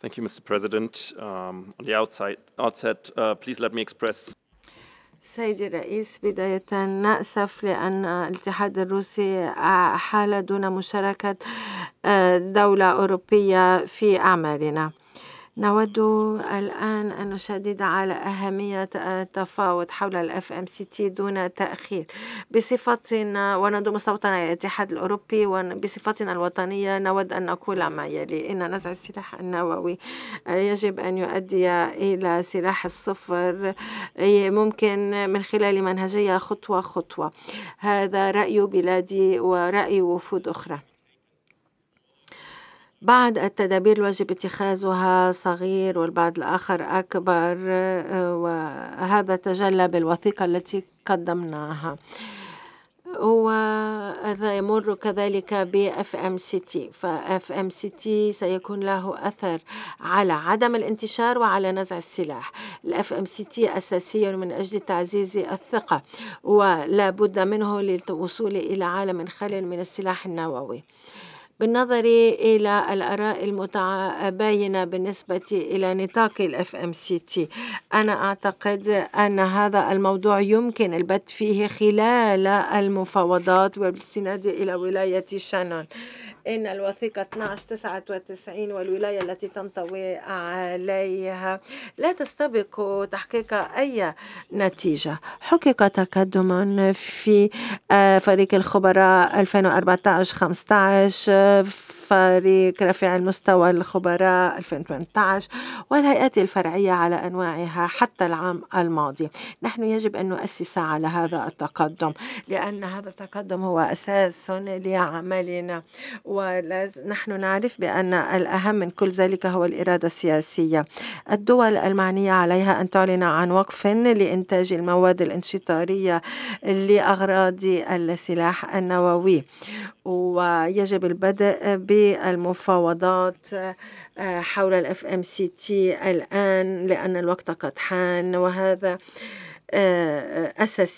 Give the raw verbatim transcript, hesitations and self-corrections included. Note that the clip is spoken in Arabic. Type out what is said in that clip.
Thank you, Mister President. Um, on the outside, outset, uh, please let me express سيدي الرئيس، بداية نأسف لأن الاتحاد الروسي حال دون مشاركة دولة أوروبية في أعمالنا. نود الآن أن نشدد على أهمية التفاوض حول ال إف إم سي تي دون تأخير بصفتنا، ونضم صوتنا إلى الاتحاد الأوروبي، وبصفتنا الوطنية نود أن نقول ما يلي: إن نزع السلاح النووي يجب أن يؤدي إلى سلاح الصفر، ممكن من خلال منهجية خطوة خطوة. هذا رأي بلادي ورأي وفود أخرى. بعض التدابير الواجب اتخاذها صغير والبعض الآخر أكبر، وهذا تجلى بالوثيقة التي قدمناها، وهذا يمر كذلك ب إف إم سي تي. ف إف إم سي تي سيكون له أثر على عدم الانتشار وعلى نزع السلاح. ال إف إم سي تي أساسي من أجل تعزيز الثقة، ولا بد منه للوصول إلى عالم خال من السلاح النووي. بالنظر إلى الآراء المتباينة بالنسبة إلى نطاق ال إف إم سي تي، أنا أعتقد أن هذا الموضوع يمكن البت فيه خلال المفاوضات وبالاستناد إلى ولاية شانون. إن الوثيقة اثني عشر تسعة وتسعين والولاية التي تنطوي عليها لا تستبق تحقيق أي نتيجة. حقق تقدم في فريق الخبراء ألفين وأربعة عشر خمسة عشر، فريق رفيع المستوى الخبراء ألفين وثمانية عشر، والهيئات الفرعية على أنواعها حتى العام الماضي. نحن يجب أن نؤسس على هذا التقدم، لأن هذا التقدم هو أساس لعملنا، ونحن نعرف بأن الأهم من كل ذلك هو الإرادة السياسية. الدول المعنية عليها أن تعلن عن وقف لإنتاج المواد الانشطارية لأغراض السلاح النووي، ويجب البدء بالمفاوضات حول ال إف إم سي تي الآن، لأن الوقت قد حان، وهذا أساسي.